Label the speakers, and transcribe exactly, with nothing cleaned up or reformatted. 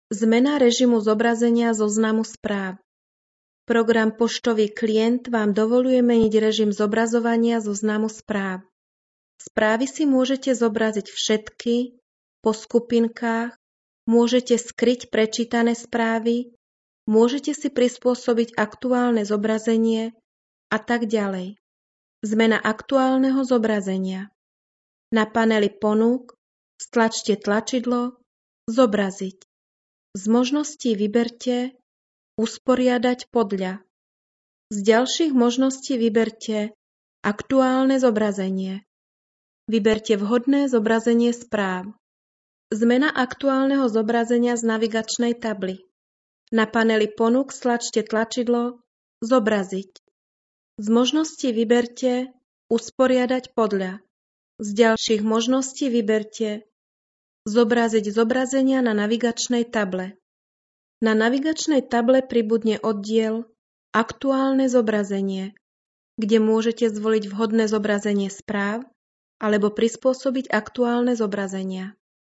Speaker 1: Zmena režimu zobrazenia zoznamu správ. Program Poštový klient vám dovoľuje meniť režim zobrazovania zoznamu správ. Správy si môžete zobraziť všetky, po skupinkách, môžete skryť prečítané správy, môžete si prispôsobiť aktuálne zobrazenie a tak ďalej. Zmena aktuálneho zobrazenia. Na paneli ponúk stlačte tlačidlo Zobraziť. Z možností vyberte Usporiadať podľa. Z ďalších možností vyberte Aktuálne zobrazenie. Vyberte vhodné zobrazenie správ. Zmena aktuálneho zobrazenia z navigačnej tably. Na paneli ponúk stlačte tlačidlo Zobraziť. Z možností vyberte Usporiadať podľa. Z ďalších možností vyberte Zobraziť zobrazenia na navigačnej table. Na navigačnej table pribudne oddiel Aktuálne zobrazenie, kde môžete zvoliť vhodné zobrazenie správ alebo prispôsobiť aktuálne zobrazenia.